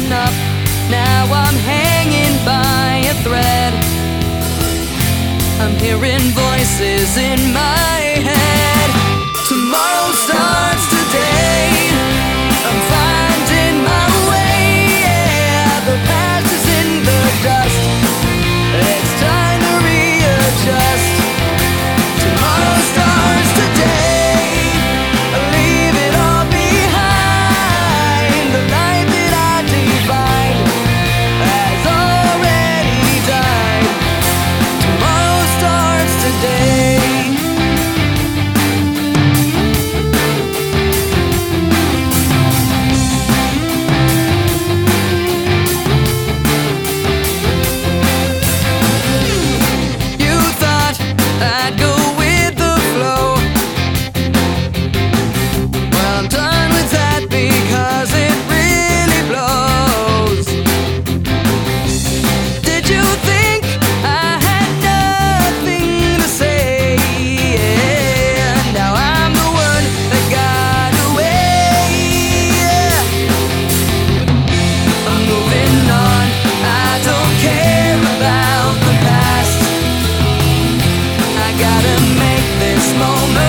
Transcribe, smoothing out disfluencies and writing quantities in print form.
enough. Now I'm hanging by a thread. I'm hearing voices in my head. Tomorrow starts today. I'm finding my way. Yeah, the past is in the dust. It's time to readjust. Tomorrow starts today. Leave it all behind. The life that I defined has already died. Tomorrow starts today. You thought I'd go with the flow. Well, I'm done with that because it really blows. Did you think I had nothing to say? Yeah, now I'm the one that got away. I'm moving on. I don't care about the past. I gotta make this moment